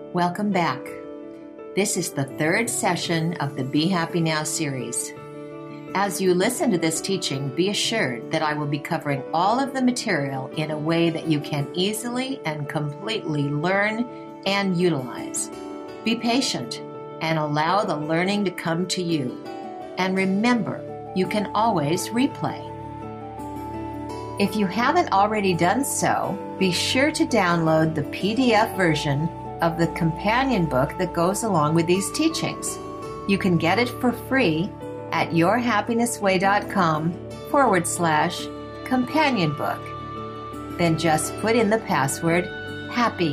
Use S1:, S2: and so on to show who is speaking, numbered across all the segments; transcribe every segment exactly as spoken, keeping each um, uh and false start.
S1: Welcome back. This is the third session of the Be Happy Now series. As you listen to this teaching, be assured that I will be covering all of the material in a way that you can easily and completely learn and utilize. Be patient and allow the learning to come to you. And remember, you can always replay. If you haven't already done so, be sure to download the P D F version of the companion book that goes along with these teachings. You can get it for free at yourhappinessway.com forward slash companion book. Then just put in the password HAPPY.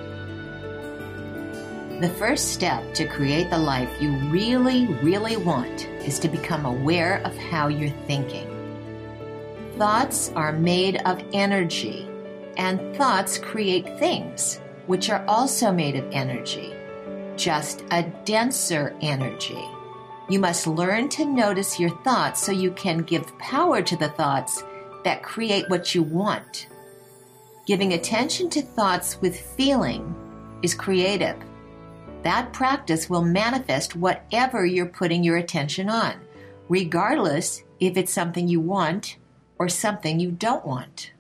S1: The first step to create the life you really, really want is to become aware of how you're thinking. Thoughts are made of energy, and thoughts create things, which are also made of energy, just a denser energy. You must learn to notice your thoughts so you can give power to the thoughts that create what you want. Giving attention to thoughts with feeling is creative. That practice will manifest whatever you're putting your attention on, regardless if it's something you want or something you don't want.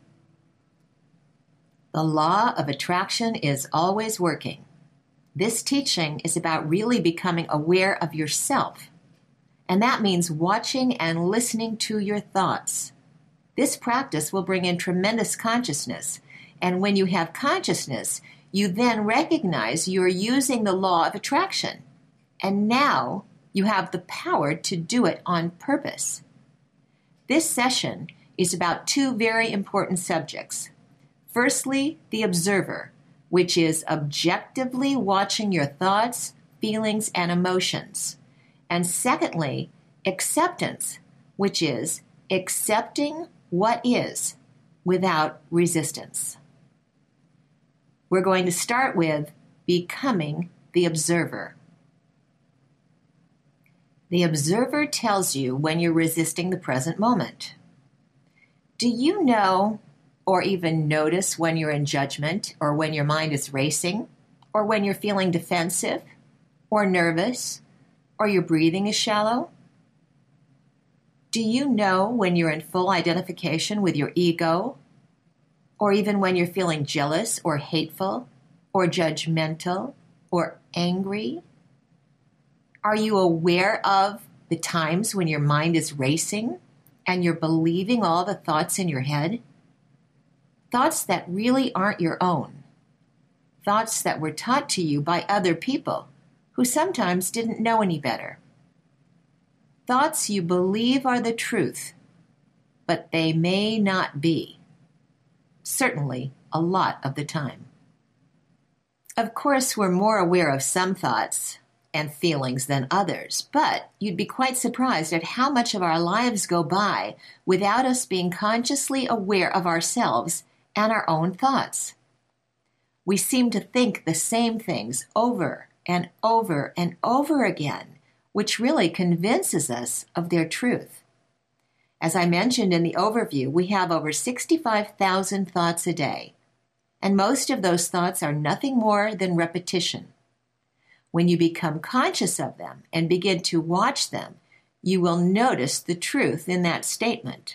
S1: The law of attraction is always working. This teaching is about really becoming aware of yourself, and that means watching and listening to your thoughts. This practice will bring in tremendous consciousness, and when you have consciousness, you then recognize you're using the law of attraction, and now you have the power to do it on purpose. This session is about two very important subjects. Firstly, the observer, which is objectively watching your thoughts, feelings, and emotions. And secondly, acceptance, which is accepting what is without resistance. We're going to start with becoming the observer. The observer tells you when you're resisting the present moment. Do you know or even notice when you're in judgment or when your mind is racing or when you're feeling defensive or nervous or your breathing is shallow? Do you know when you're in full identification with your ego or even when you're feeling jealous or hateful or judgmental or angry? Are you aware of the times when your mind is racing and you're believing all the thoughts in your head? Thoughts that really aren't your own. Thoughts that were taught to you by other people who sometimes didn't know any better. Thoughts you believe are the truth, but they may not be. Certainly, a lot of the time. Of course, we're more aware of some thoughts and feelings than others, but you'd be quite surprised at how much of our lives go by without us being consciously aware of ourselves and our own thoughts. We seem to think the same things over and over and over again, which really convinces us of their truth. As I mentioned in the overview, we have over sixty-five thousand thoughts a day, and most of those thoughts are nothing more than repetition. When you become conscious of them and begin to watch them, you will notice the truth in that statement.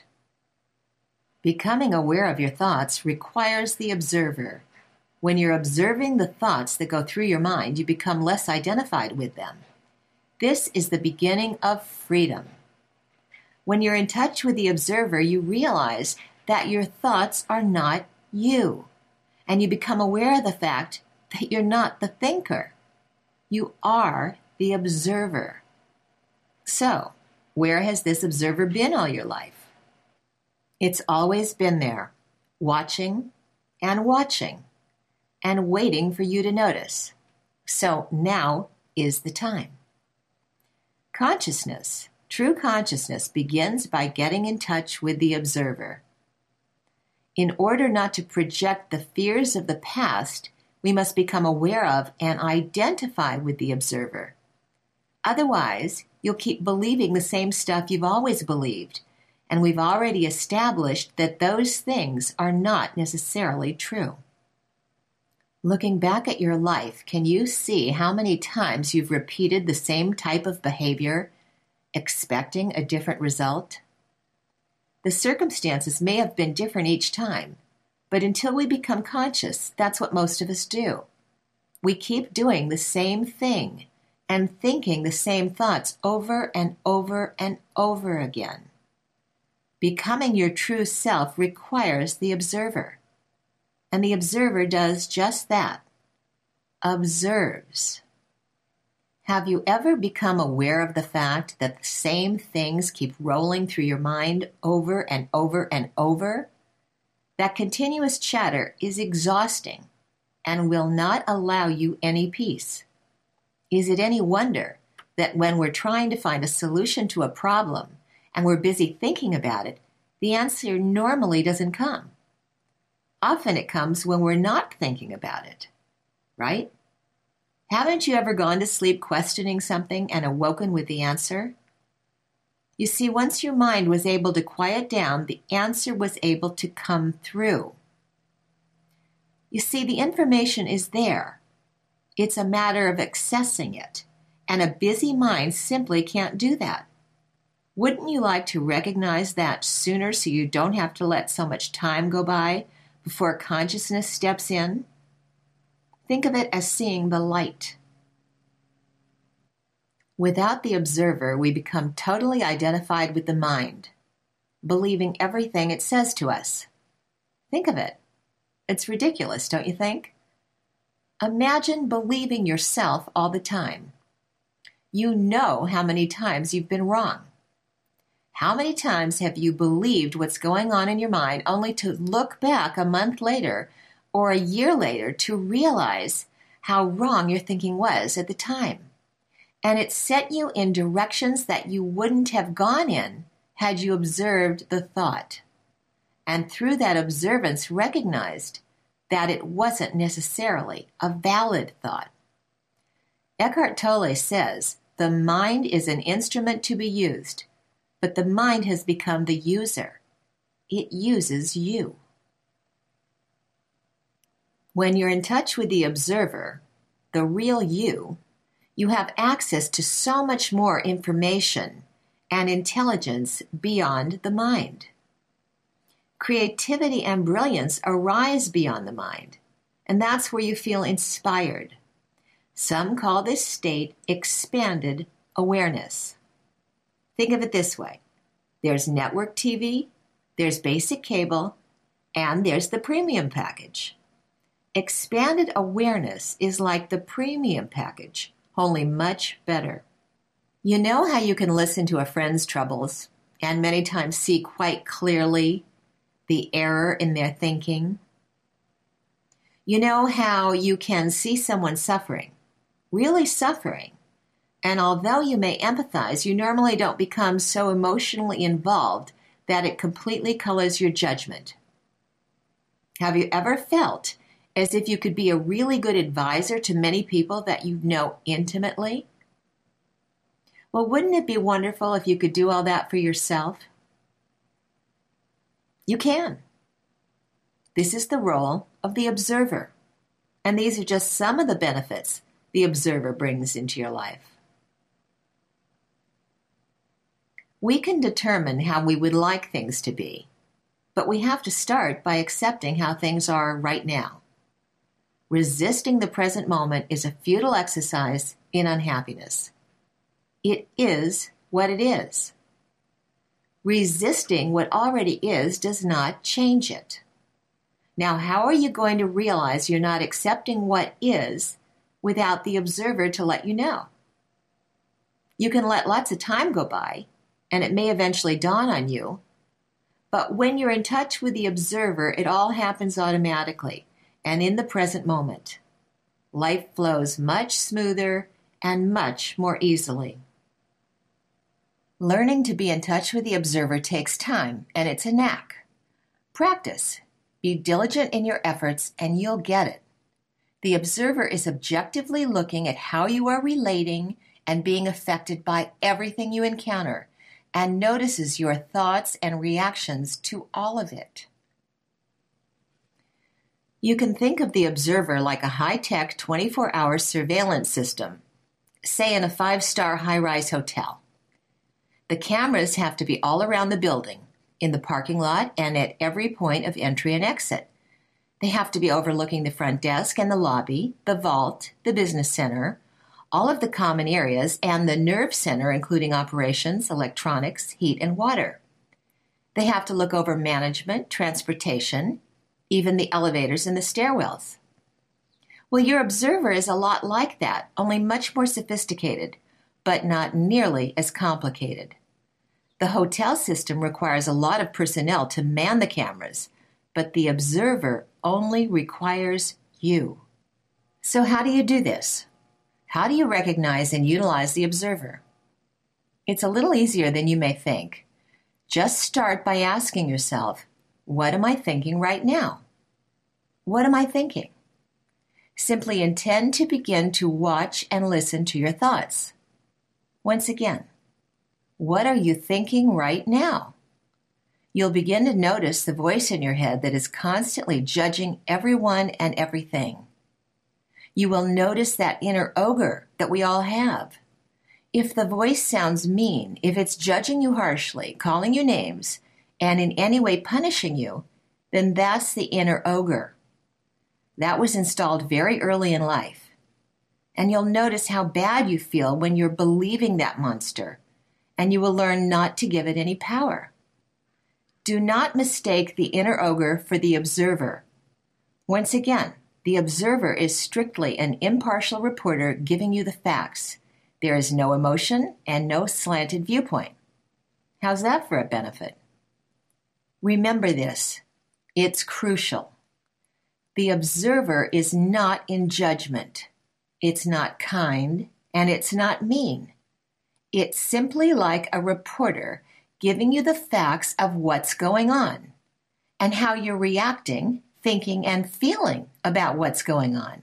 S1: Becoming aware of your thoughts requires the observer. When you're observing the thoughts that go through your mind, you become less identified with them. This is the beginning of freedom. When you're in touch with the observer, you realize that your thoughts are not you, and you become aware of the fact that you're not the thinker. You are the observer. So, where has this observer been all your life? It's always been there, watching and watching, and waiting for you to notice. So now is the time. Consciousness, true consciousness, begins by getting in touch with the observer. In order not to project the fears of the past, we must become aware of and identify with the observer. Otherwise, you'll keep believing the same stuff you've always believed, and we've already established that those things are not necessarily true. Looking back at your life, can you see how many times you've repeated the same type of behavior, expecting a different result? The circumstances may have been different each time, but until we become conscious, that's what most of us do. We keep doing the same thing and thinking the same thoughts over and over and over again. Becoming your true self requires the observer, and the observer does just that, observes. Have you ever become aware of the fact that the same things keep rolling through your mind over and over and over? That continuous chatter is exhausting and will not allow you any peace. Is it any wonder that when we're trying to find a solution to a problem and we're busy thinking about it, the answer normally doesn't come? Often it comes when we're not thinking about it, right? Haven't you ever gone to sleep questioning something and awoken with the answer? You see, once your mind was able to quiet down, the answer was able to come through. You see, the information is there. It's a matter of accessing it, and a busy mind simply can't do that. Wouldn't you like to recognize that sooner so you don't have to let so much time go by before consciousness steps in? Think of it as seeing the light. Without the observer, we become totally identified with the mind, believing everything it says to us. Think of it. It's ridiculous, don't you think? Imagine believing yourself all the time. You know how many times you've been wrong. How many times have you believed what's going on in your mind only to look back a month later or a year later to realize how wrong your thinking was at the time? And it set you in directions that you wouldn't have gone in had you observed the thought. And through that observance recognized that it wasn't necessarily a valid thought. Eckhart Tolle says, the mind is an instrument to be used, but the mind has become the user. It uses you. When you're in touch with the observer, the real you, you have access to so much more information and intelligence beyond the mind. Creativity and brilliance arise beyond the mind, and that's where you feel inspired. Some call this state expanded awareness. Think of it this way. There's network T V, there's basic cable, and there's the premium package. Expanded awareness is like the premium package, only much better. You know how you can listen to a friend's troubles and many times see quite clearly the error in their thinking? You know how you can see someone suffering, really suffering, and although you may empathize, you normally don't become so emotionally involved that it completely colors your judgment. Have you ever felt as if you could be a really good advisor to many people that you know intimately? Well, wouldn't it be wonderful if you could do all that for yourself? You can. This is the role of the observer, and these are just some of the benefits the observer brings into your life. We can determine how we would like things to be, but we have to start by accepting how things are right now. Resisting the present moment is a futile exercise in unhappiness. It is what it is. Resisting what already is does not change it. Now, how are you going to realize you're not accepting what is without the observer to let you know? You can let lots of time go by, and it may eventually dawn on you, but when you're in touch with the observer, it all happens automatically and in the present moment. Life flows much smoother and much more easily. Learning to be in touch with the observer takes time, and it's a knack. Practice. Be diligent in your efforts, and you'll get it. The observer is objectively looking at how you are relating and being affected by everything you encounter, and notices your thoughts and reactions to all of it. You can think of the observer like a high-tech twenty-four hour surveillance system, say in a five-star high-rise hotel. The cameras have to be all around the building, in the parking lot, and at every point of entry and exit. They have to be overlooking the front desk and the lobby, the vault, the business center, all of the common areas, and the nerve center, including operations, electronics, heat, and water. They have to look over management, transportation, even the elevators and the stairwells. Well, your observer is a lot like that, only much more sophisticated, but not nearly as complicated. The hotel system requires a lot of personnel to man the cameras, but the observer only requires you. So how do you do this? How do you recognize and utilize the observer? It's a little easier than you may think. Just start by asking yourself, what am I thinking right now? What am I thinking? Simply intend to begin to watch and listen to your thoughts. Once again, what are you thinking right now? You'll begin to notice the voice in your head that is constantly judging everyone and everything. You will notice that inner ogre that we all have. If the voice sounds mean, if it's judging you harshly, calling you names, and in any way punishing you, then that's the inner ogre. That was installed very early in life. And you'll notice how bad you feel when you're believing that monster, and you will learn not to give it any power. Do not mistake the inner ogre for the observer. Once again, the observer is strictly an impartial reporter giving you the facts. There is no emotion and no slanted viewpoint. How's that for a benefit? Remember this. It's crucial. The observer is not in judgment. It's not kind, and it's not mean. It's simply like a reporter giving you the facts of what's going on and how you're reacting, thinking, and feeling about what's going on.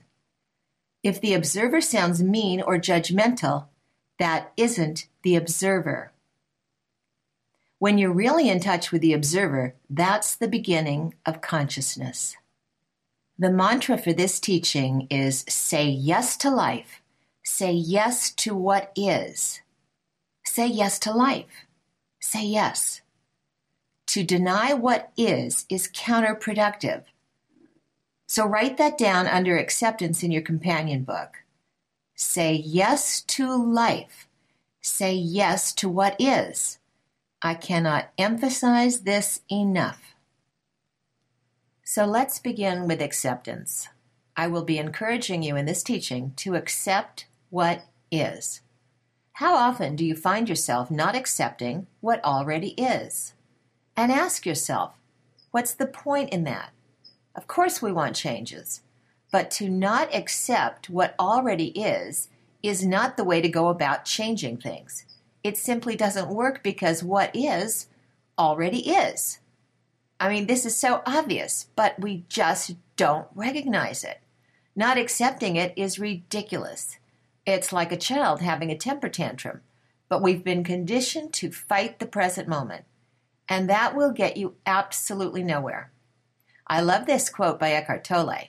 S1: If the observer sounds mean or judgmental, that isn't the observer. When you're really in touch with the observer, that's the beginning of consciousness. The mantra for this teaching is say yes to life. Say yes to what is. Say yes to life. Say yes. To deny what is is counterproductive. So write that down under acceptance in your companion book. Say yes to life. Say yes to what is. I cannot emphasize this enough. So let's begin with acceptance. I will be encouraging you in this teaching to accept what is. How often do you find yourself not accepting what already is? And ask yourself, what's the point in that? Of course we want changes, but to not accept what already is is not the way to go about changing things. It simply doesn't work because what is already is. I mean, this is so obvious, but we just don't recognize it. Not accepting it is ridiculous. It's like a child having a temper tantrum, but we've been conditioned to fight the present moment, and that will get you absolutely nowhere. I love this quote by Eckhart Tolle.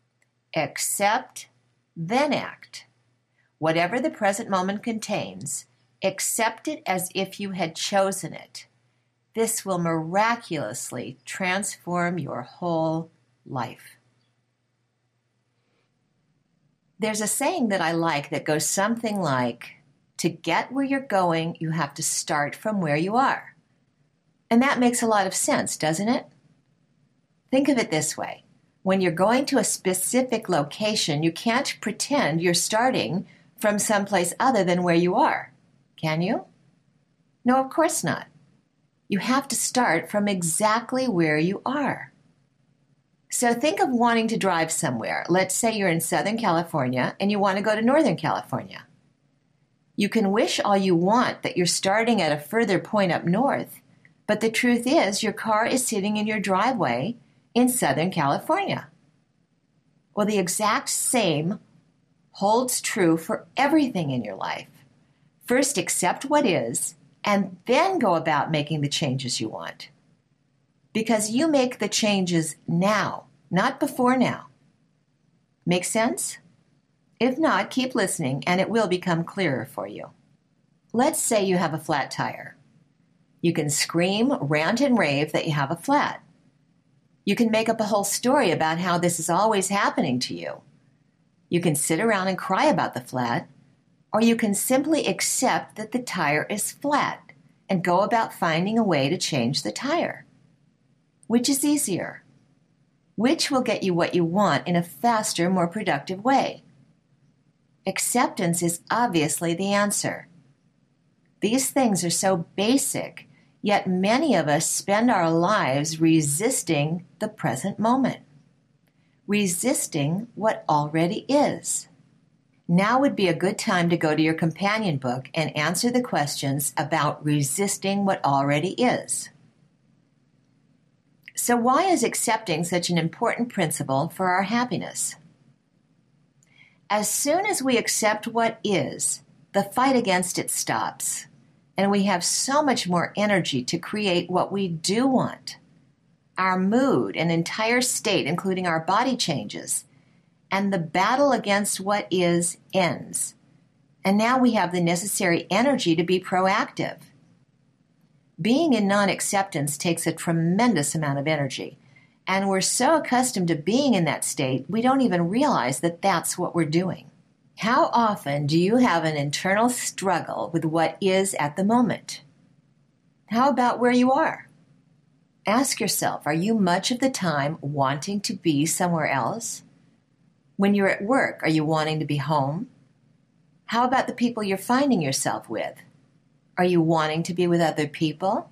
S1: Accept, then act. Whatever the present moment contains, accept it as if you had chosen it. This will miraculously transform your whole life. There's a saying that I like that goes something like, to get where you're going, you have to start from where you are. And that makes a lot of sense, doesn't it? Think of it this way. When you're going to a specific location, you can't pretend you're starting from someplace other than where you are, can you? No, of course not. You have to start from exactly where you are. So think of wanting to drive somewhere. Let's say you're in Southern California and you want to go to Northern California. You can wish all you want that you're starting at a further point up north, but the truth is your car is sitting in your driveway in Southern California. Well, the exact same holds true for everything in your life. First, accept what is, and then go about making the changes you want. Because you make the changes now, not before now. Make sense? If not, keep listening and it will become clearer for you. Let's say you have a flat tire. You can scream, rant, and rave that you have a flat. You can make up a whole story about how this is always happening to you. You can sit around and cry about the flat, or you can simply accept that the tire is flat and go about finding a way to change the tire. Which is easier? Which will get you what you want in a faster, more productive way? Acceptance is obviously the answer. These things are so basic, yet many of us spend our lives resisting the present moment, resisting what already is. Now would be a good time to go to your companion book and answer the questions about resisting what already is. So why is accepting such an important principle for our happiness? As soon as we accept what is, the fight against it stops, and we have so much more energy to create what we do want. Our mood and entire state, including our body, changes, and the battle against what is ends. And now we have the necessary energy to be proactive. Being in non-acceptance takes a tremendous amount of energy, and we're so accustomed to being in that state, we don't even realize that that's what we're doing. How often do you have an internal struggle with what is at the moment? How about where you are? Ask yourself, are you much of the time wanting to be somewhere else? When you're at work, are you wanting to be home? How about the people you're finding yourself with? Are you wanting to be with other people?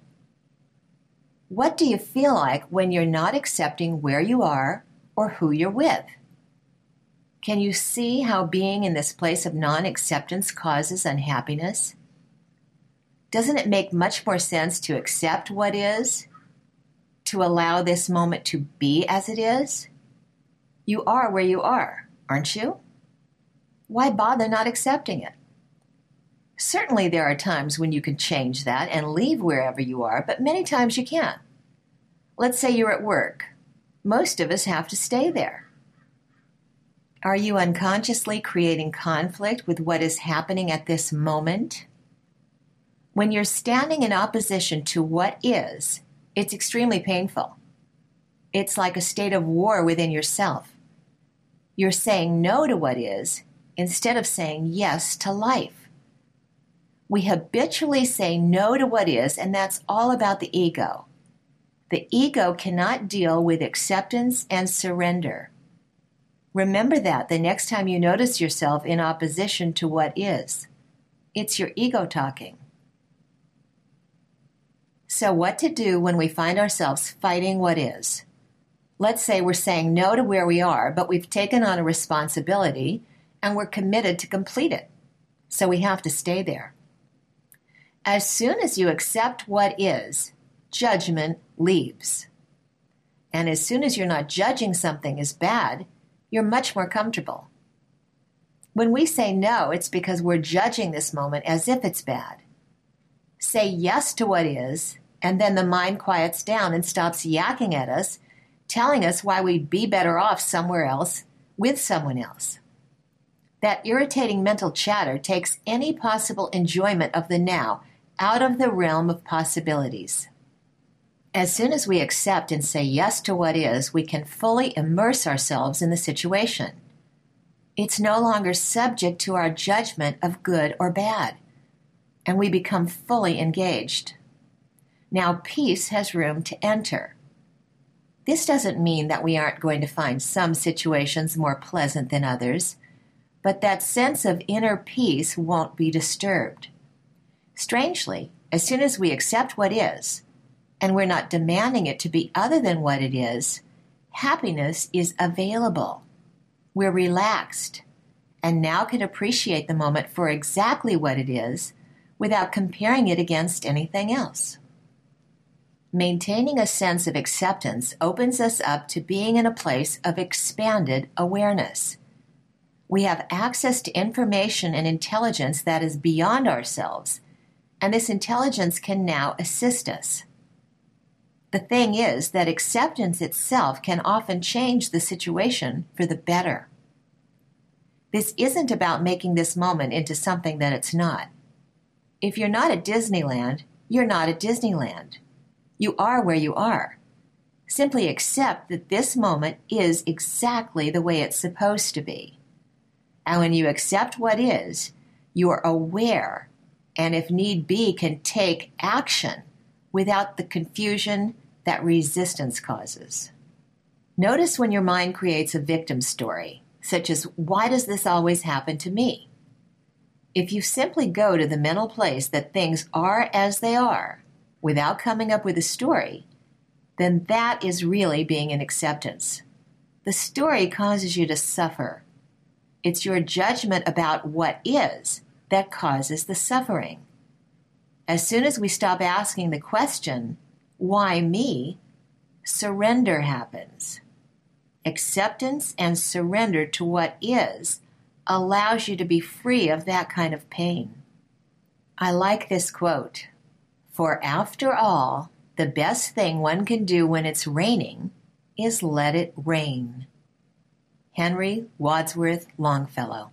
S1: What do you feel like when you're not accepting where you are or who you're with? Can you see how being in this place of non-acceptance causes unhappiness? Doesn't it make much more sense to accept what is, to allow this moment to be as it is? You are where you are, aren't you? Why bother not accepting it? Certainly there are times when you can change that and leave wherever you are, but many times you can't. Let's say you're at work. Most of us have to stay there. Are you unconsciously creating conflict with what is happening at this moment? When you're standing in opposition to what is, it's extremely painful. It's like a state of war within yourself. You're saying no to what is instead of saying yes to life. We habitually say no to what is, and that's all about the ego. The ego cannot deal with acceptance and surrender. Remember that the next time you notice yourself in opposition to what is. It's your ego talking. So what to do when we find ourselves fighting what is? Let's say we're saying no to where we are, but we've taken on a responsibility and we're committed to complete it. So we have to stay there. As soon as you accept what is, judgment leaves. And as soon as you're not judging something as bad, you're much more comfortable. When we say no, it's because we're judging this moment as if it's bad. Say yes to what is, and then the mind quiets down and stops yakking at us, telling us why we'd be better off somewhere else with someone else. That irritating mental chatter takes any possible enjoyment of the now out of the realm of possibilities. As soon as we accept and say yes to what is, we can fully immerse ourselves in the situation. It's no longer subject to our judgment of good or bad, and we become fully engaged. Now peace has room to enter. This doesn't mean that we aren't going to find some situations more pleasant than others, but that sense of inner peace won't be disturbed. Strangely, as soon as we accept what is, and we're not demanding it to be other than what it is, happiness is available. We're relaxed, and now can appreciate the moment for exactly what it is without comparing it against anything else. Maintaining a sense of acceptance opens us up to being in a place of expanded awareness. We have access to information and intelligence that is beyond ourselves, and this intelligence can now assist us. The thing is that acceptance itself can often change the situation for the better. This isn't about making this moment into something that it's not. If you're not at Disneyland, you're not at Disneyland. You are where you are. Simply accept that this moment is exactly the way it's supposed to be. And when you accept what is, you are aware and, if need be, can take action without the confusion that resistance causes. Notice when your mind creates a victim story, such as, why does this always happen to me? If you simply go to the mental place that things are as they are, without coming up with a story, then that is really being in acceptance. The story causes you to suffer. It's your judgment about what is that causes the suffering. As soon as we stop asking the question, why me? Surrender happens. Acceptance and surrender to what is allows you to be free of that kind of pain. I like this quote, "For after all, the best thing one can do when it's raining is let it rain." Henry Wadsworth Longfellow.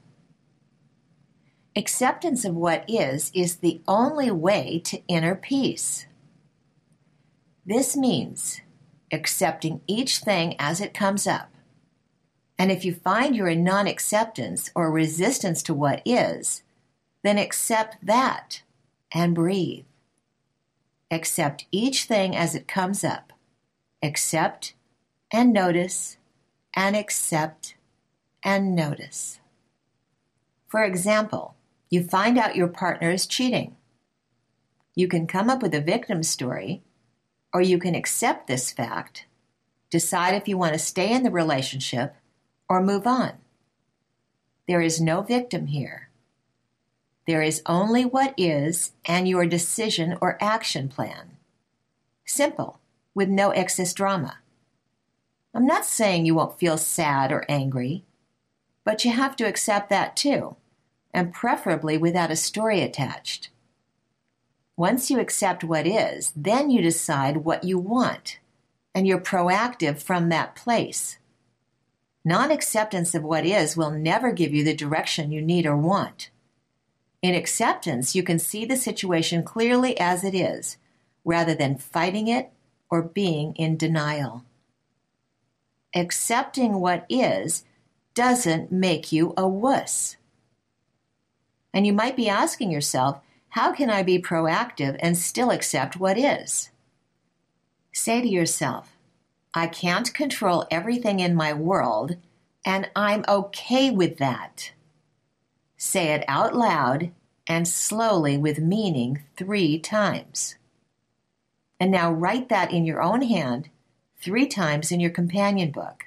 S1: Acceptance of what is is the only way to inner peace. This means accepting each thing as it comes up. And if you find you're in non-acceptance or resistance to what is, then accept that and breathe. Accept each thing as it comes up. Accept and notice and accept and notice. For example, you find out your partner is cheating. You can come up with a victim story, or you can accept this fact, decide if you want to stay in the relationship, or move on. There is no victim here. There is only what is and your decision or action plan. Simple, with no excess drama. I'm not saying you won't feel sad or angry, but you have to accept that too, and preferably without a story attached. Once you accept what is, then you decide what you want, and you're proactive from that place. Non-acceptance of what is will never give you the direction you need or want. In acceptance, you can see the situation clearly as it is, rather than fighting it or being in denial. Accepting what is doesn't make you a wuss. And you might be asking yourself, how can I be proactive and still accept what is? Say to yourself, I can't control everything in my world, and I'm okay with that. Say it out loud and slowly with meaning three times. And now write that in your own hand three times in your companion book.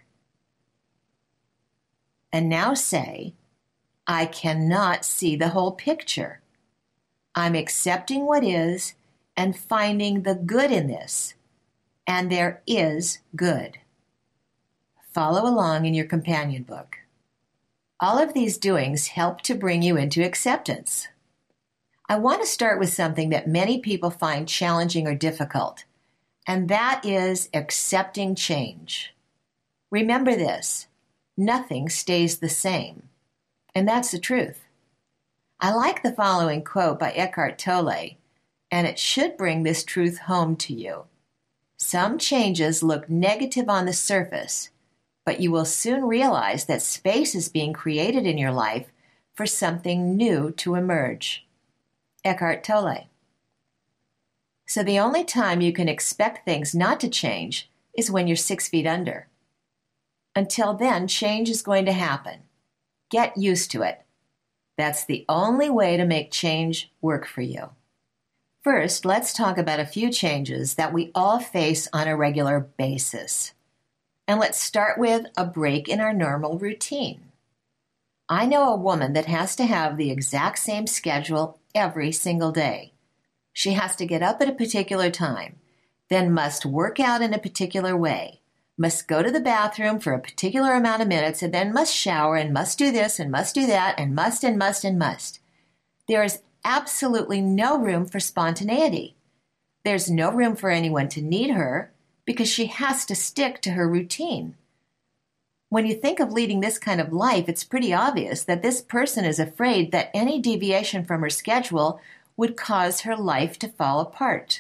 S1: And now say, I cannot see the whole picture. I'm accepting what is and finding the good in this, and there is good. Follow along in your companion book. All of these doings help to bring you into acceptance. I want to start with something that many people find challenging or difficult, and that is accepting change. Remember this, nothing stays the same, and that's the truth. I like the following quote by Eckhart Tolle, and it should bring this truth home to you. Some changes look negative on the surface, but you will soon realize that space is being created in your life for something new to emerge. Eckhart Tolle. So the only time you can expect things not to change is when you're six feet under. Until then, change is going to happen. Get used to it. That's the only way to make change work for you. First, let's talk about a few changes that we all face on a regular basis. And let's start with a break in our normal routine. I know a woman that has to have the exact same schedule every single day. She has to get up at a particular time, then must work out in a particular way, must go to the bathroom for a particular amount of minutes, and then must shower and must do this and must do that and must and must and must. There is absolutely no room for spontaneity. There's no room for anyone to need her, because she has to stick to her routine. When you think of leading this kind of life, it's pretty obvious that this person is afraid that any deviation from her schedule would cause her life to fall apart.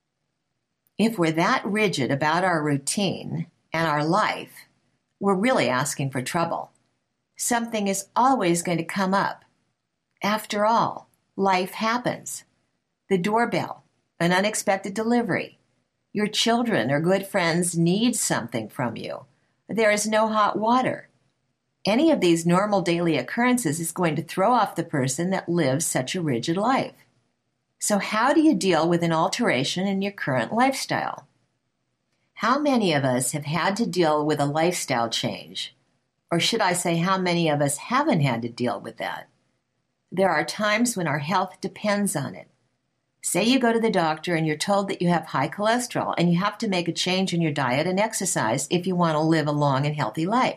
S1: If we're that rigid about our routine and our life, we're really asking for trouble. Something is always going to come up. After all, life happens. The doorbell, an unexpected delivery. Your children or good friends need something from you. There is no hot water. Any of these normal daily occurrences is going to throw off the person that lives such a rigid life. So how do you deal with an alteration in your current lifestyle? How many of us have had to deal with a lifestyle change? Or should I say, how many of us haven't had to deal with that? There are times when our health depends on it. Say you go to the doctor and you're told that you have high cholesterol and you have to make a change in your diet and exercise if you want to live a long and healthy life.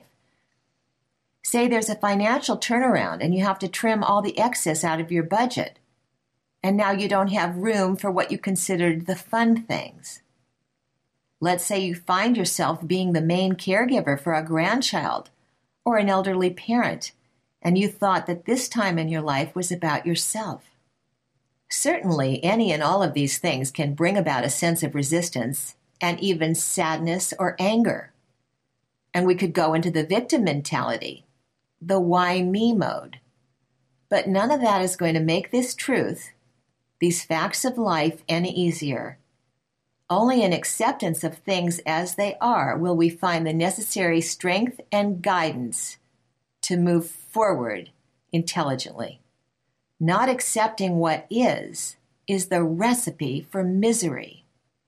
S1: Say there's a financial turnaround and you have to trim all the excess out of your budget, and now you don't have room for what you considered the fun things. Let's say you find yourself being the main caregiver for a grandchild or an elderly parent, and you thought that this time in your life was about yourself. Certainly, any and all of these things can bring about a sense of resistance and even sadness or anger. And we could go into the victim mentality, the why me mode. But none of that is going to make this truth, these facts of life, any easier. Only in acceptance of things as they are will we find the necessary strength and guidance to move forward intelligently. Not accepting what is, is the recipe for misery.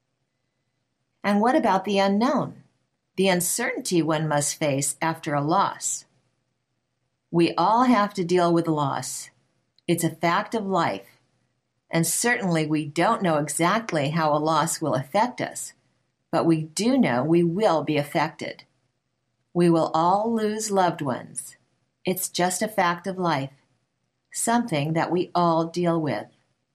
S1: And what about the unknown? The uncertainty one must face after a loss. We all have to deal with loss. It's a fact of life. And certainly we don't know exactly how a loss will affect us, but we do know we will be affected. We will all lose loved ones. It's just a fact of life. Something that we all deal with.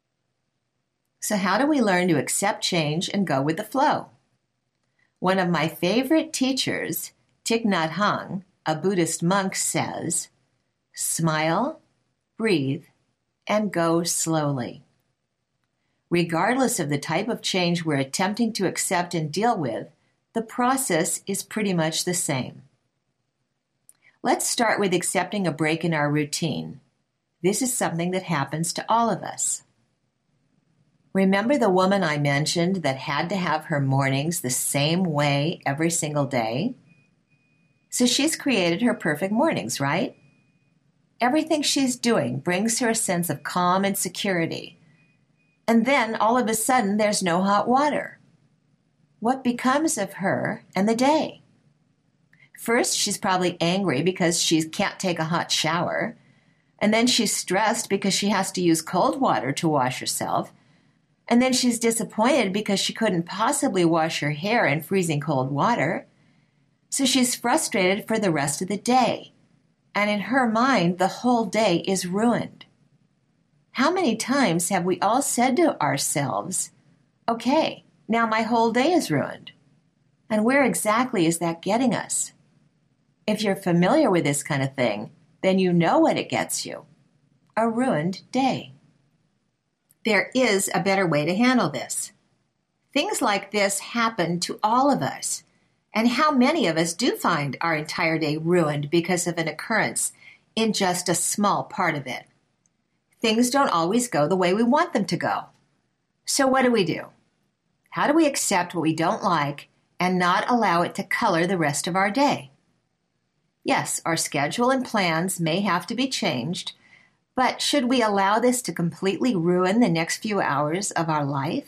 S1: So how do we learn to accept change and go with the flow? One of my favorite teachers, Thich Nhat Hanh, a Buddhist monk, says, smile, breathe, and go slowly. Regardless of the type of change we're attempting to accept and deal with, the process is pretty much the same. Let's start with accepting a break in our routine. This is something that happens to all of us. Remember the woman I mentioned that had to have her mornings the same way every single day? So she's created her perfect mornings, right? Everything she's doing brings her a sense of calm and security. And then all of a sudden there's no hot water. What becomes of her and the day? First, she's probably angry because she can't take a hot shower. And then she's stressed because she has to use cold water to wash herself. And then she's disappointed because she couldn't possibly wash her hair in freezing cold water. So she's frustrated for the rest of the day. And in her mind, the whole day is ruined. How many times have we all said to ourselves, okay, now my whole day is ruined? And where exactly is that getting us? If you're familiar with this kind of thing, then you know what it gets you. A ruined day. There is a better way to handle this. Things like this happen to all of us. And how many of us do find our entire day ruined because of an occurrence in just a small part of it? Things don't always go the way we want them to go. So what do we do? How do we accept what we don't like and not allow it to color the rest of our day? Yes, our schedule and plans may have to be changed, but should we allow this to completely ruin the next few hours of our life?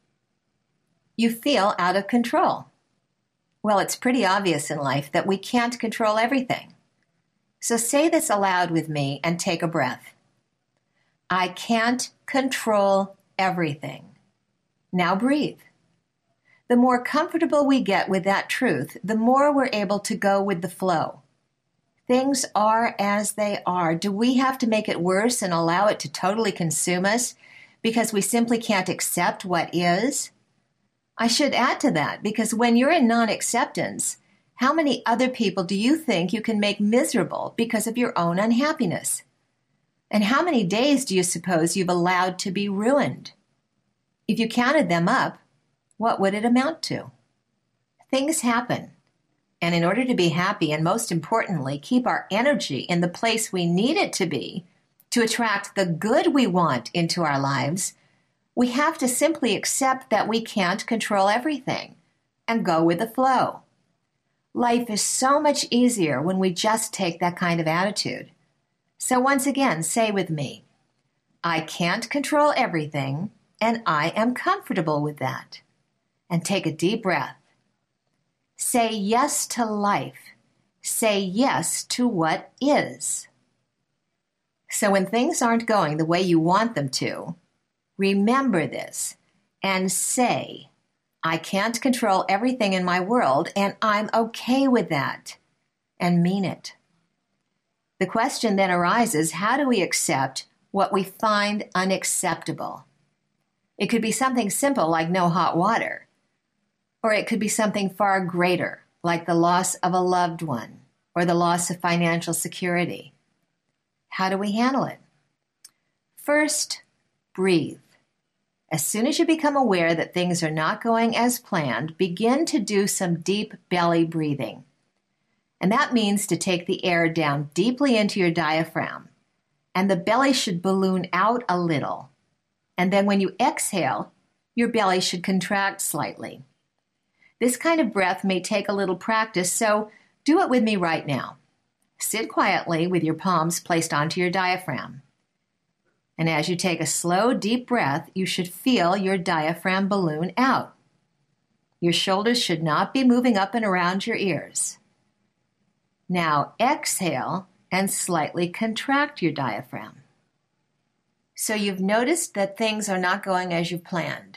S1: You feel out of control. Well, it's pretty obvious in life that we can't control everything. So say this aloud with me and take a breath. I can't control everything. Now breathe. The more comfortable we get with that truth, the more we're able to go with the flow. Things are as they are. Do we have to make it worse and allow it to totally consume us because we simply can't accept what is? I should add to that, because when you're in non-acceptance, how many other people do you think you can make miserable because of your own unhappiness? And how many days do you suppose you've allowed to be ruined? If you counted them up, what would it amount to? Things happen. And in order to be happy, and most importantly, keep our energy in the place we need it to be to attract the good we want into our lives, we have to simply accept that we can't control everything and go with the flow. Life is so much easier when we just take that kind of attitude. So once again, say with me, I can't control everything, and I am comfortable with that. And take a deep breath. Say yes to life. Say yes to what is. So when things aren't going the way you want them to, remember this and say, I can't control everything in my world, and I'm okay with that, and mean it. The question then arises, how do we accept what we find unacceptable? It could be something simple like no hot water, or it could be something far greater like the loss of a loved one or the loss of financial security. How do we handle it? First, breathe. As soon as you become aware that things are not going as planned, begin to do some deep belly breathing. And that means to take the air down deeply into your diaphragm. And the belly should balloon out a little. And then when you exhale, your belly should contract slightly. This kind of breath may take a little practice, so do it with me right now. Sit quietly with your palms placed onto your diaphragm. And as you take a slow, deep breath, you should feel your diaphragm balloon out. Your shoulders should not be moving up and around your ears. Now exhale and slightly contract your diaphragm. So you've noticed that things are not going as you planned.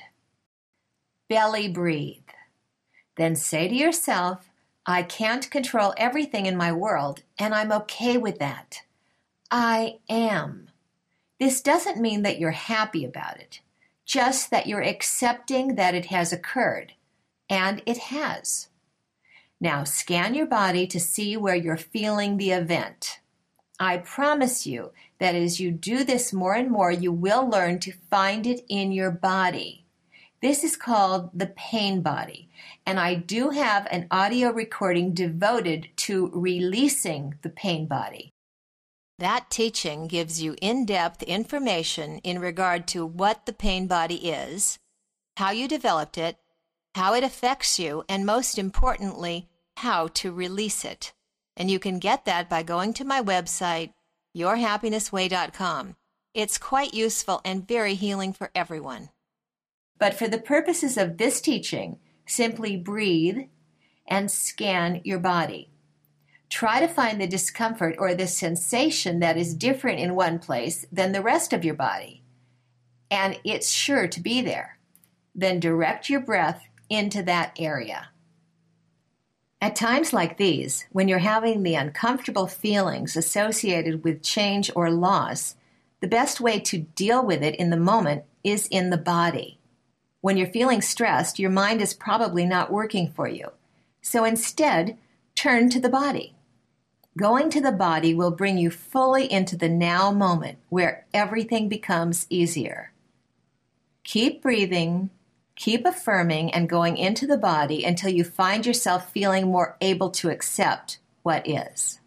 S1: Belly breathe. Then say to yourself, I can't control everything in my world, and I'm okay with that. I am. This doesn't mean that you're happy about it, just that you're accepting that it has occurred, and it has. Now scan your body to see where you're feeling the event. I promise you that as you do this more and more, you will learn to find it in your body. This is called the pain body, and I do have an audio recording devoted to releasing the pain body. That teaching gives you in-depth information in regard to what the pain body is, how you developed it, how it affects you, and most importantly, how to release it. And you can get that by going to my website, your happiness way dot com. It's quite useful and very healing for everyone. But for the purposes of this teaching, simply breathe and scan your body. Try to find the discomfort or the sensation that is different in one place than the rest of your body. And it's sure to be there. Then direct your breath into that area. At times like these, when you're having the uncomfortable feelings associated with change or loss, the best way to deal with it in the moment is in the body. When you're feeling stressed, your mind is probably not working for you. So instead, turn to the body. Going to the body will bring you fully into the now moment where everything becomes easier. Keep breathing, keep affirming and going into the body until you find yourself feeling more able to accept what is.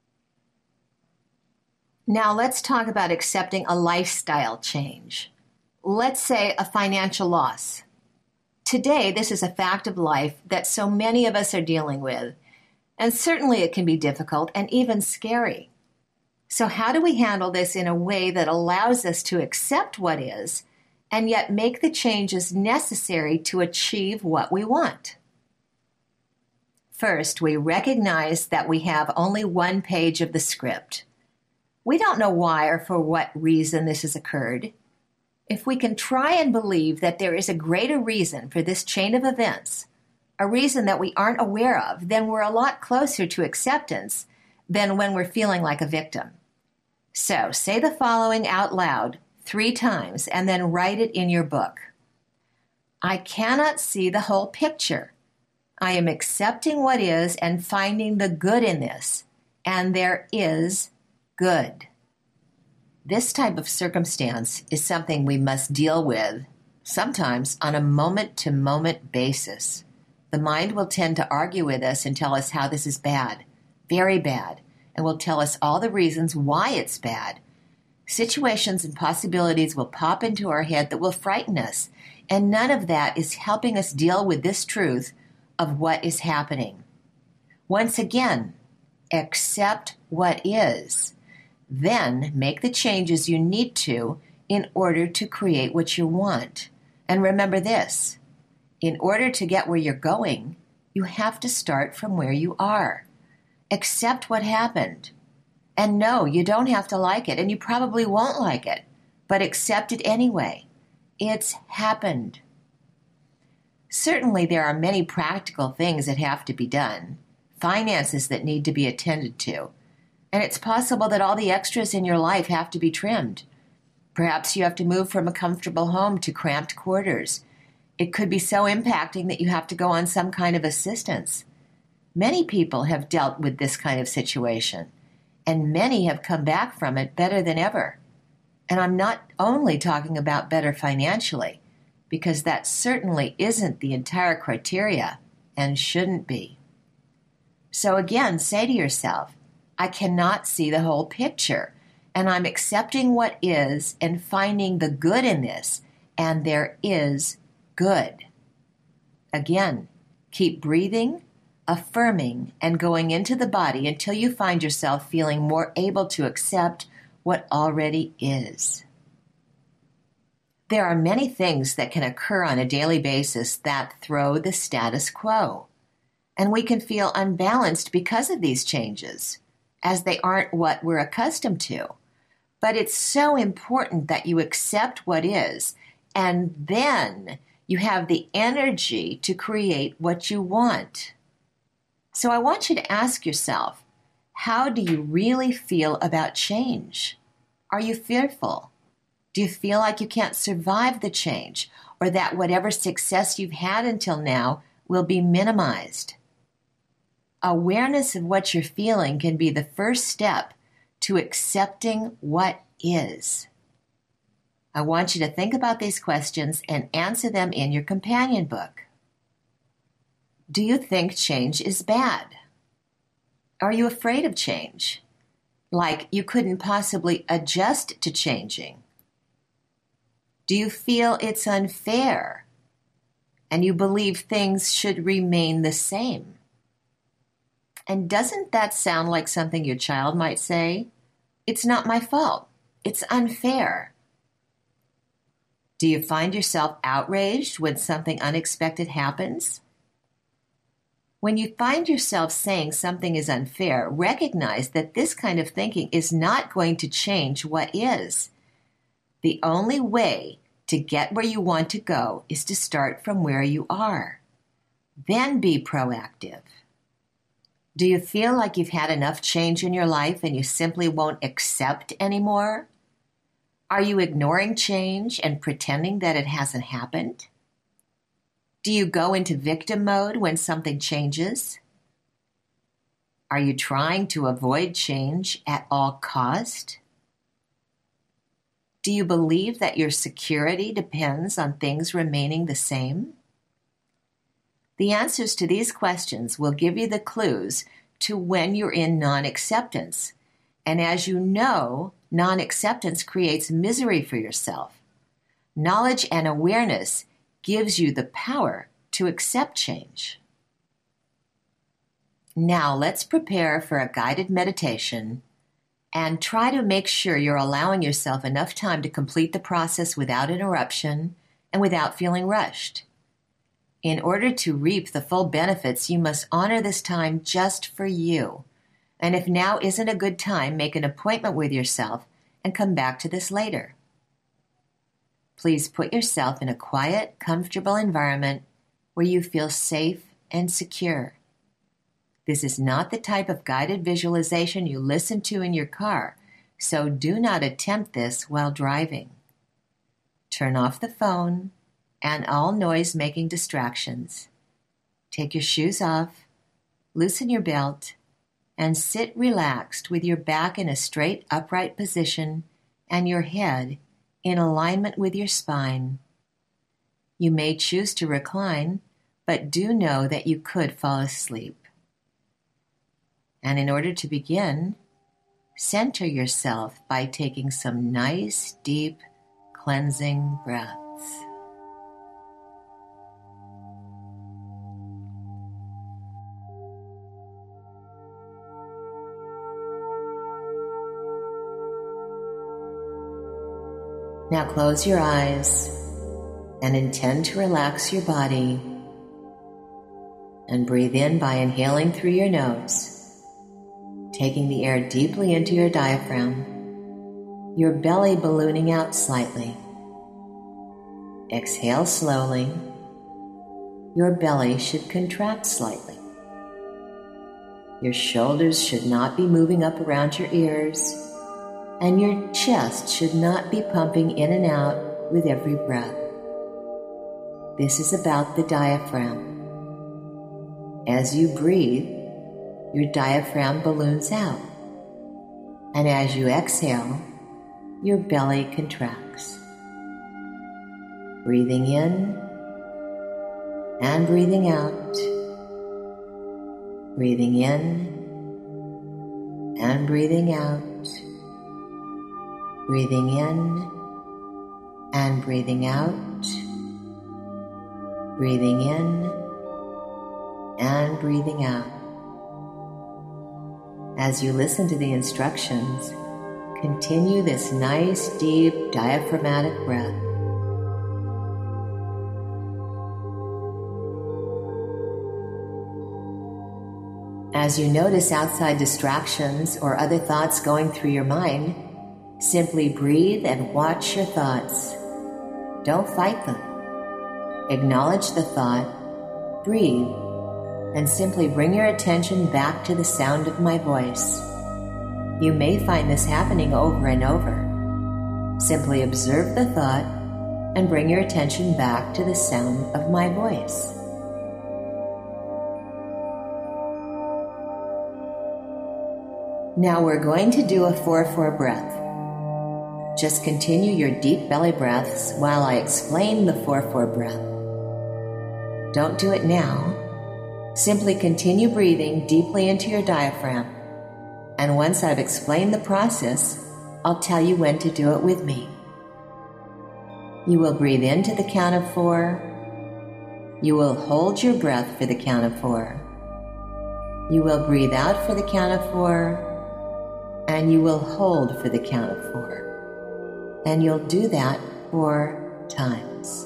S1: Now let's talk about accepting a lifestyle change. Let's say a financial loss. Today, this is a fact of life that so many of us are dealing with. And certainly it can be difficult and even scary. So how do we handle this in a way that allows us to accept what is and yet make the changes necessary to achieve what we want? First, we recognize that we have only one page of the script. We don't know why or for what reason this has occurred. If we can try and believe that there is a greater reason for this chain of events, a reason that we aren't aware of, then we're a lot closer to acceptance than when we're feeling like a victim. So say the following out loud three times and then write it in your book. I cannot see the whole picture. I am accepting what is and finding the good in this, and there is good. This type of circumstance is something we must deal with, sometimes on a moment-to-moment basis. The mind will tend to argue with us and tell us how this is bad, very bad, and will tell us all the reasons why it's bad. Situations and possibilities will pop into our head that will frighten us, and none of that is helping us deal with this truth of what is happening. Once again, accept what is. Then make the changes you need to in order to create what you want. And remember this, in order to get where you're going, you have to start from where you are. Accept what happened. And no, you don't have to like it, and you probably won't like it, but accept it anyway. It's happened. Certainly there are many practical things that have to be done, finances that need to be attended to, and it's possible that all the extras in your life have to be trimmed. Perhaps you have to move from a comfortable home to cramped quarters. It could be so impacting that you have to go on some kind of assistance. Many people have dealt with this kind of situation, and many have come back from it better than ever. And I'm not only talking about better financially, because that certainly isn't the entire criteria and shouldn't be. So again, say to yourself, I cannot see the whole picture, and I'm accepting what is and finding the good in this, and there is good. Again, keep breathing, affirming, and going into the body until you find yourself feeling more able to accept what already is. There are many things that can occur on a daily basis that throw the status quo, and we can feel unbalanced because of these changes, as they aren't what we're accustomed to. But it's so important that you accept what is, and then you have the energy to create what you want. So I want you to ask yourself, how do you really feel about change? Are you fearful? Do you feel like you can't survive the change, or that whatever success you've had until now will be minimized? Awareness of what you're feeling can be the first step to accepting what is. I want you to think about these questions and answer them in your companion book. Do you think change is bad? Are you afraid of change? Like you couldn't possibly adjust to changing? Do you feel it's unfair and you believe things should remain the same? And doesn't that sound like something your child might say? It's not my fault. It's unfair. Do you find yourself outraged when something unexpected happens? When you find yourself saying something is unfair, recognize that this kind of thinking is not going to change what is. The only way to get where you want to go is to start from where you are. Then be proactive. Do you feel like you've had enough change in your life and you simply won't accept anymore? Are you ignoring change and pretending that it hasn't happened? Do you go into victim mode when something changes? Are you trying to avoid change at all cost? Do you believe that your security depends on things remaining the same? The answers to these questions will give you the clues to when you're in non-acceptance. And as you know, non-acceptance creates misery for yourself. Knowledge and awareness gives you the power to accept change. Now let's prepare for a guided meditation and try to make sure you're allowing yourself enough time to complete the process without interruption and without feeling rushed. In order to reap the full benefits, you must honor this time just for you. And if now isn't a good time, make an appointment with yourself and come back to this later. Please put yourself in a quiet, comfortable environment where you feel safe and secure. This is not the type of guided visualization you listen to in your car, so do not attempt this while driving. Turn off the phone, and all noise-making distractions. Take your shoes off, loosen your belt, and sit relaxed with your back in a straight, upright position and your head in alignment with your spine. You may choose to recline, but do know that you could fall asleep. And in order to begin, center yourself by taking some nice, deep, cleansing breaths. Now close your eyes and intend to relax your body, and breathe in by inhaling through your nose, taking the air deeply into your diaphragm, your belly ballooning out slightly. Exhale slowly. Your belly should contract slightly. Your shoulders should not be moving up around your ears, and your chest should not be pumping in and out with every breath. This is about the diaphragm. As you breathe, your diaphragm balloons out, and as you exhale, your belly contracts. Breathing in and breathing out. Breathing in and breathing out. Breathing in and breathing out. Breathing in and breathing out. As you listen to the instructions, continue this nice, deep, diaphragmatic breath. As you notice outside distractions or other thoughts going through your mind, simply breathe and watch your thoughts. Don't fight them. Acknowledge the thought, breathe, and simply bring your attention back to the sound of my voice. You may find this happening over and over. Simply observe the thought and bring your attention back to the sound of my voice. Now we're going to do a four four breath. Just continue your deep belly breaths while I explain the four four breath. Don't do it now. Simply continue breathing deeply into your diaphragm, and once I've explained the process, I'll tell you when to do it with me. You will breathe into the count of four. You will hold your breath for the count of four. You will breathe out for the count of four, and you will hold for the count of four. And you'll do that four times.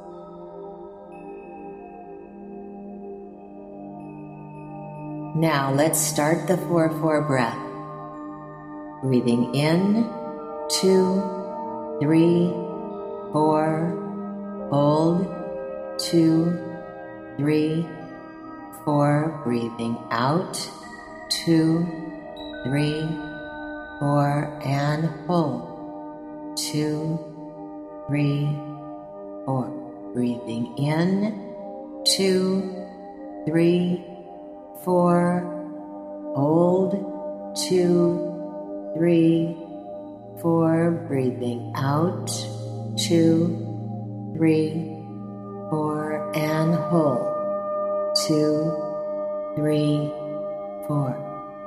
S1: Now let's start the four four breath. Breathing in, two, three, four, hold, two, three, four, breathing out, two, three, four, and hold, two, three, four, breathing in, two, three, four, hold, two, three, four, breathing out, two, three, four, and hold, two, three, four.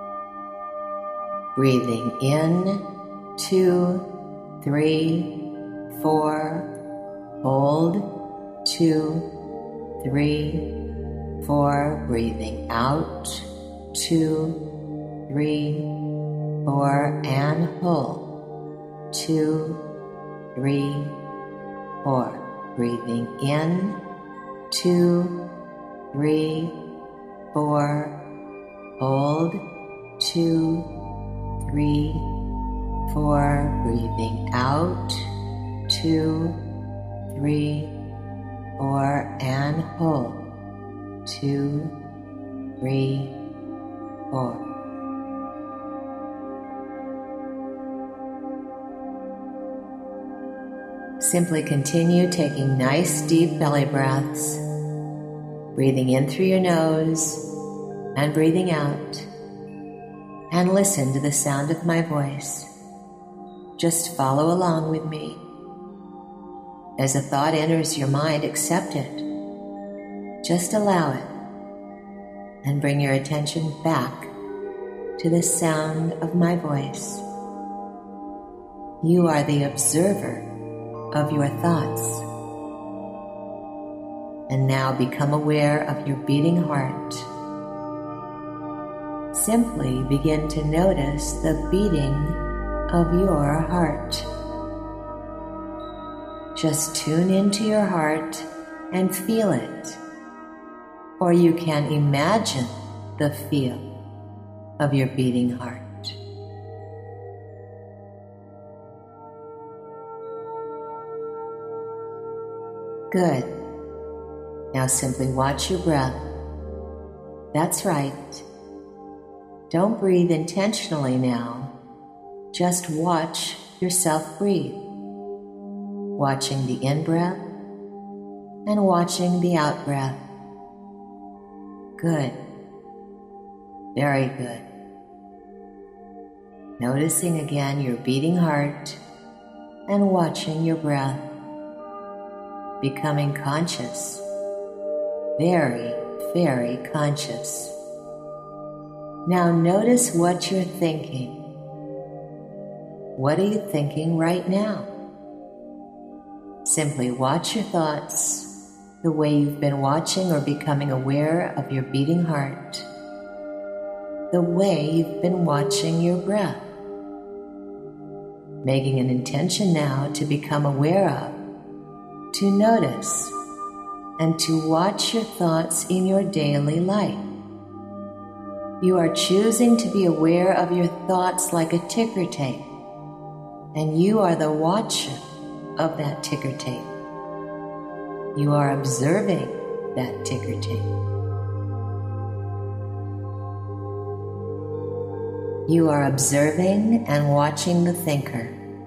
S1: Breathing in, two, three, four, hold, two, three, four, breathing out, two, three, four, and hold, two, three, four, breathing in, two, three, four, hold, two, three, four, breathing out, two, three, four, and hold, two, three, four. Simply continue taking nice deep belly breaths, breathing in through your nose and breathing out, and listen to the sound of my voice. Just follow along with me. As a thought enters your mind, accept it. Just allow it, and bring your attention back to the sound of my voice. You are the observer of your thoughts. And now become aware of your beating heart. Simply begin to notice the beating of your heart. Just tune into your heart and feel it. Or you can imagine the feel of your beating heart. Good. Now simply watch your breath. That's right. Don't breathe intentionally now. Just watch yourself breathe. Watching the in-breath and watching the out-breath. Good. Very good. Noticing again your beating heart and watching your breath. Becoming conscious. Very, very conscious. Now notice what you're thinking. What are you thinking right now? Simply watch your thoughts the way you've been watching or becoming aware of your beating heart. The way you've been watching your breath. Making an intention now to become aware of, to notice, and to watch your thoughts in your daily life. You are choosing to be aware of your thoughts like a ticker tape, and you are the watcher of that ticker tape. You are observing that ticker tape. You are observing and watching the thinker.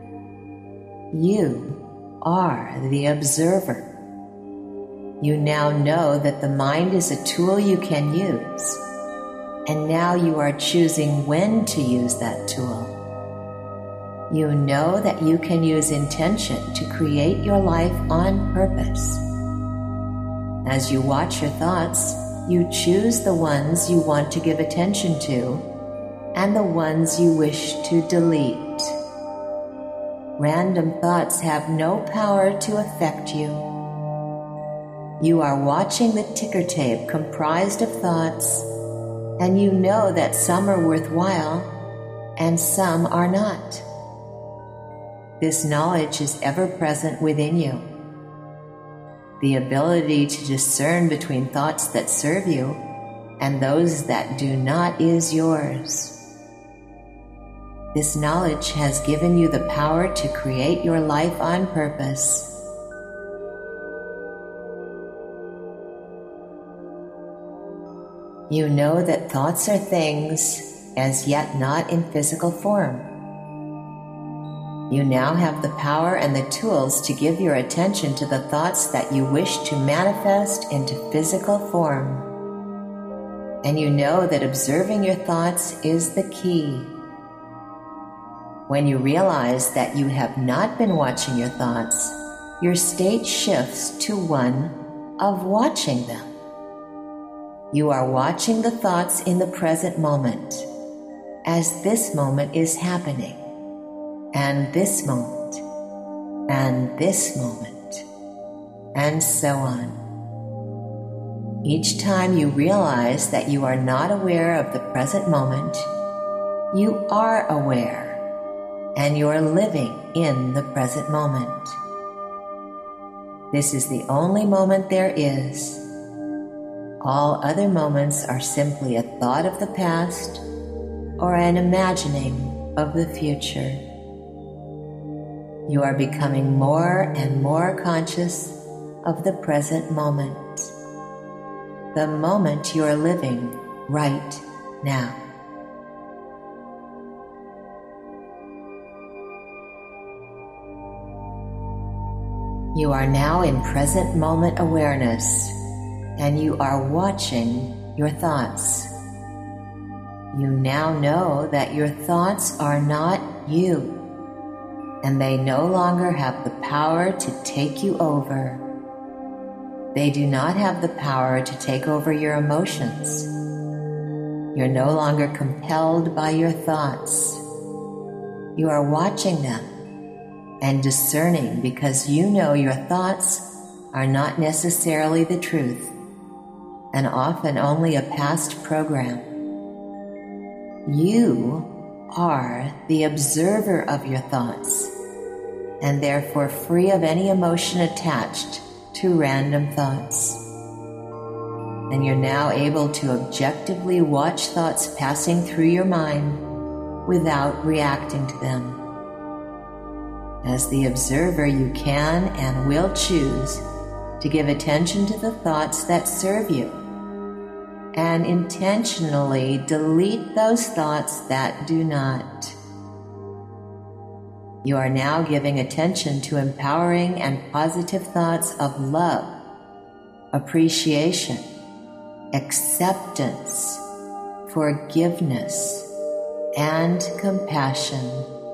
S1: You are the observer. You now know that the mind is a tool you can use, and now you are choosing when to use that tool. You know that you can use intention to create your life on purpose. As you watch your thoughts, you choose the ones you want to give attention to and the ones you wish to delete. Random thoughts have no power to affect you. You are watching the ticker tape comprised of thoughts, and you know that some are worthwhile and some are not. This knowledge is ever present within you. The ability to discern between thoughts that serve you and those that do not is yours. This knowledge has given you the power to create your life on purpose. You know that thoughts are things as yet not in physical form. You now have the power and the tools to give your attention to the thoughts that you wish to manifest into physical form. And you know that observing your thoughts is the key. When you realize that you have not been watching your thoughts, your state shifts to one of watching them. You are watching the thoughts in the present moment, as this moment is happening, and this moment, and this moment, and so on. Each time you realize that you are not aware of the present moment, you are aware. And you are living in the present moment. This is the only moment there is. All other moments are simply a thought of the past or an imagining of the future. You are becoming more and more conscious of the present moment, the moment you are living right now. You are now in present moment awareness, and you are watching your thoughts. You now know that your thoughts are not you, and they no longer have the power to take you over. They do not have the power to take over your emotions. You're no longer compelled by your thoughts. You are watching them and discerning because you know your thoughts are not necessarily the truth and often only a past program. You are the observer of your thoughts and therefore free of any emotion attached to random thoughts. And you're now able to objectively watch thoughts passing through your mind without reacting to them. As the observer, you can and will choose to give attention to the thoughts that serve you and intentionally delete those thoughts that do not. You are now giving attention to empowering and positive thoughts of love, appreciation, acceptance, forgiveness, and compassion.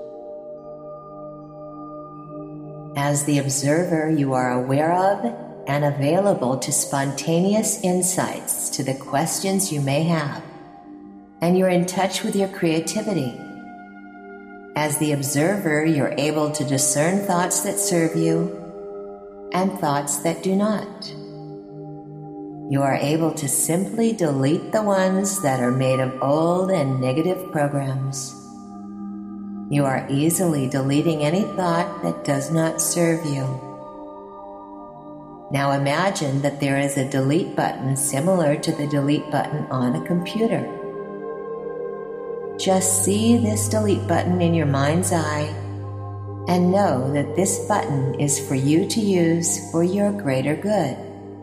S1: As the observer, you are aware of and available to spontaneous insights to the questions you may have, and you're in touch with your creativity. As the observer, you're able to discern thoughts that serve you and thoughts that do not. You are able to simply delete the ones that are made of old and negative programs. You are easily deleting any thought that does not serve you. Now imagine that there is a delete button similar to the delete button on a computer. Just see this delete button in your mind's eye and know that this button is for you to use for your greater good.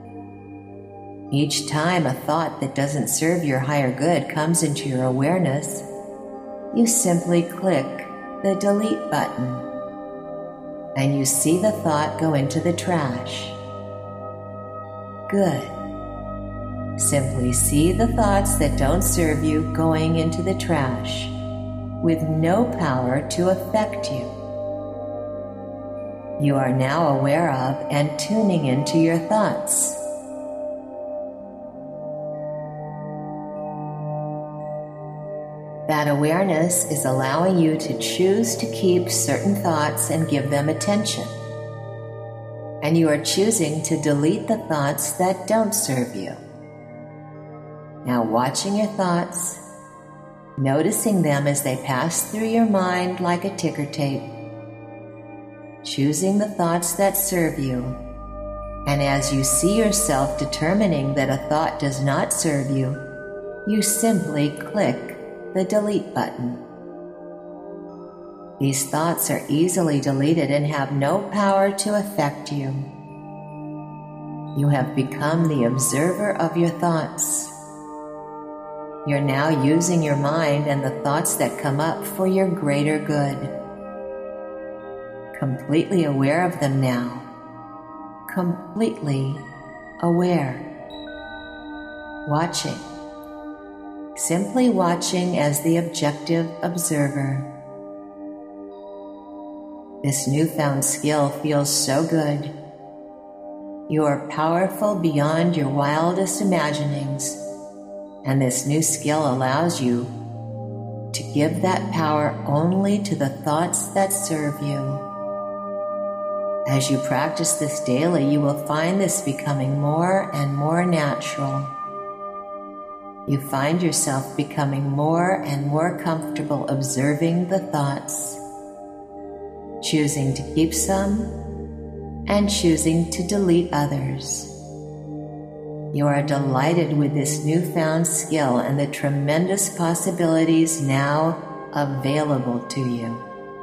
S1: Each time a thought that doesn't serve your higher good comes into your awareness, you simply click the delete button and you see the thought go into the trash. Good. Simply see the thoughts that don't serve you going into the trash with no power to affect you. You are now aware of and tuning into your thoughts. That awareness is allowing you to choose to keep certain thoughts and give them attention. And you are choosing to delete the thoughts that don't serve you. Now watching your thoughts, noticing them as they pass through your mind like a ticker tape, choosing the thoughts that serve you, and as you see yourself determining that a thought does not serve you, you simply click the delete button. These thoughts are easily deleted and have no power to affect you. You have become the observer of your thoughts. You're now using your mind and the thoughts that come up for your greater good. Completely aware of them now. Completely aware. Watching. Simply watching as the objective observer. This newfound skill feels so good. You are powerful beyond your wildest imaginings. And this new skill allows you to give that power only to the thoughts that serve you. As you practice this daily, you will find this becoming more and more natural. You find yourself becoming more and more comfortable observing the thoughts, choosing to keep some and choosing to delete others. You are delighted with this newfound skill and the tremendous possibilities now available to you.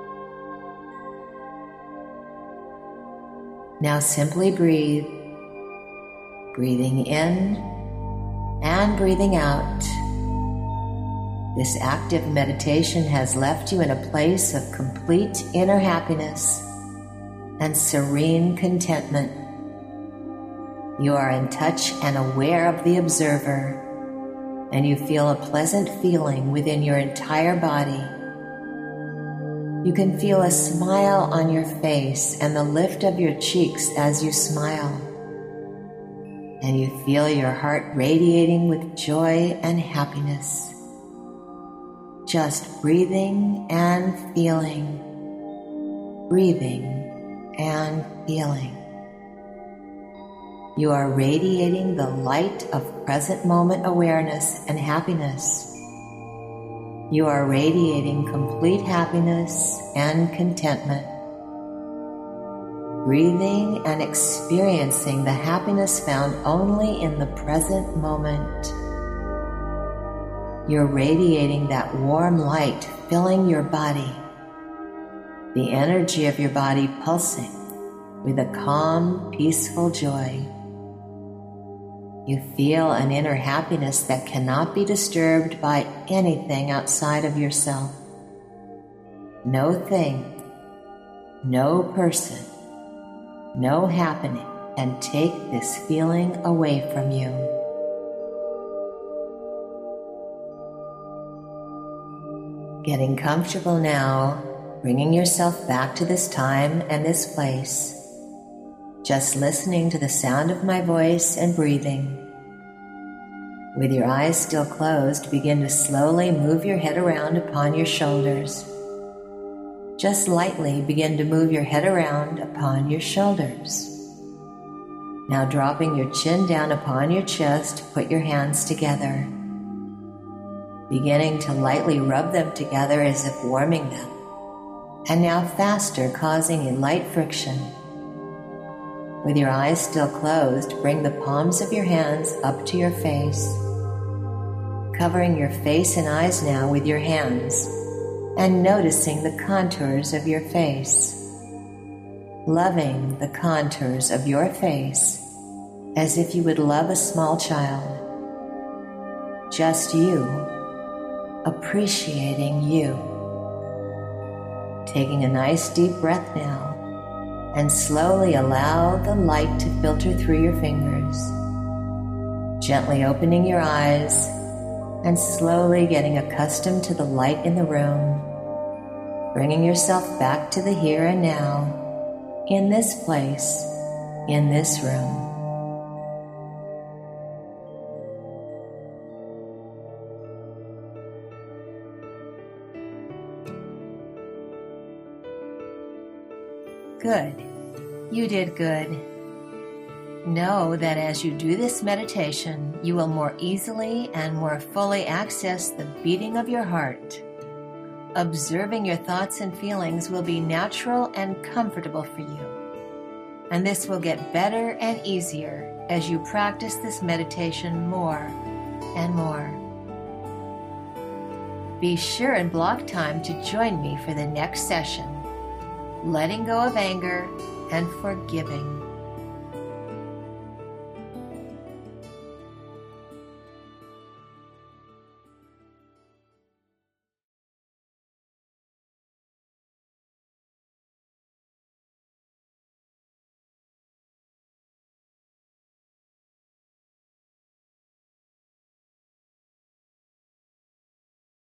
S1: Now simply breathe, breathing in and breathing out. This active meditation has left you in a place of complete inner happiness, and serene contentment. You are in touch and aware of the observer, and you feel a pleasant feeling within your entire body. You can feel a smile on your face and the lift of your cheeks as you smile. And you feel your heart radiating with joy and happiness. Just breathing and feeling, breathing and feeling. You are radiating the light of present moment awareness and happiness. You are radiating complete happiness and contentment. Breathing and experiencing the happiness found only in the present moment. You're radiating that warm light filling your body, the energy of your body pulsing with a calm, peaceful joy. You feel an inner happiness that cannot be disturbed by anything outside of yourself. No thing, no person, no happening can take this feeling away from you. Getting comfortable now, bringing yourself back to this time and this place. Just listening to the sound of my voice and breathing. With your eyes still closed, begin to slowly move your head around upon your shoulders. Just lightly begin to move your head around upon your shoulders. Now dropping your chin down upon your chest, put your hands together. Beginning to lightly rub them together as if warming them. And now faster, causing a light friction. With your eyes still closed, bring the palms of your hands up to your face, covering your face and eyes now with your hands, and noticing the contours of your face, loving the contours of your face as if you would love a small child. Just you, appreciating you. Taking a nice deep breath now, and slowly allow the light to filter through your fingers. Gently opening your eyes and slowly getting accustomed to the light in the room. Bringing yourself back to the here and now, in this place, in this room. Good. You did good. Know that as you do this meditation, you will more easily and more fully access the beating of your heart. Observing your thoughts and feelings will be natural and comfortable for you. And this will get better and easier as you practice this meditation more and more. Be sure and block time to join me for the next session. Letting go of anger and forgiving.